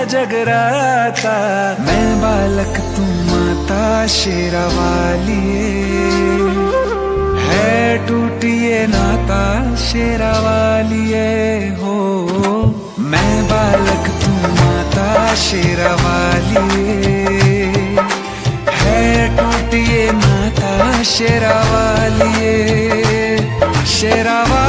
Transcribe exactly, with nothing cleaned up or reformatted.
जगराता। मैं बालक तू माता शेरा वालिए, है टूटिए नाता शेरा वालिए हो। मैं बालक तू माता शेरा वालिए, है टूटिए नाता शेरा वालिए, शेरा वालिए।